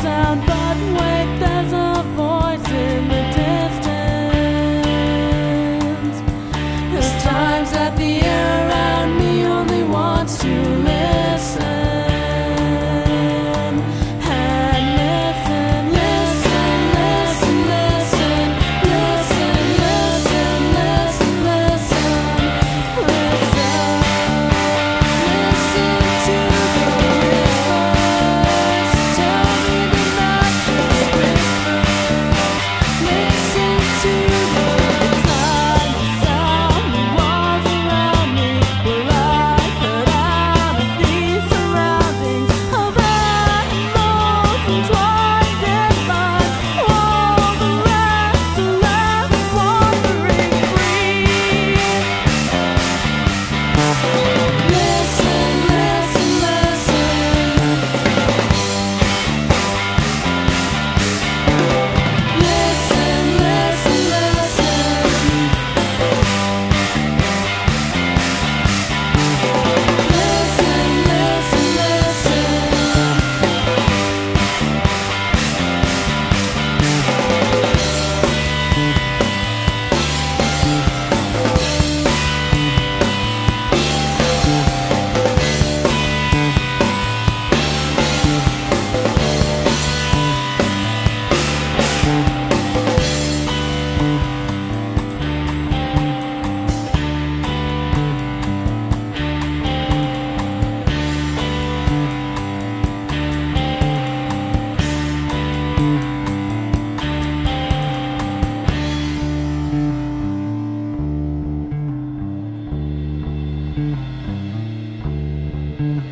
sound, but wait, there's a voice in the distance. There's times that the air around me only wants to listen. And listen, listen, listen, listen, listen, listen, listen, listen, listen. Listen to the whispers. Tell me they're not just whispers. Listen to the tiny sound, the walls around me. Will I cut out of these surroundings of animals entwined in mine? All the rest are left wandering free. Listen, listen, listen. Listen, listen, listen.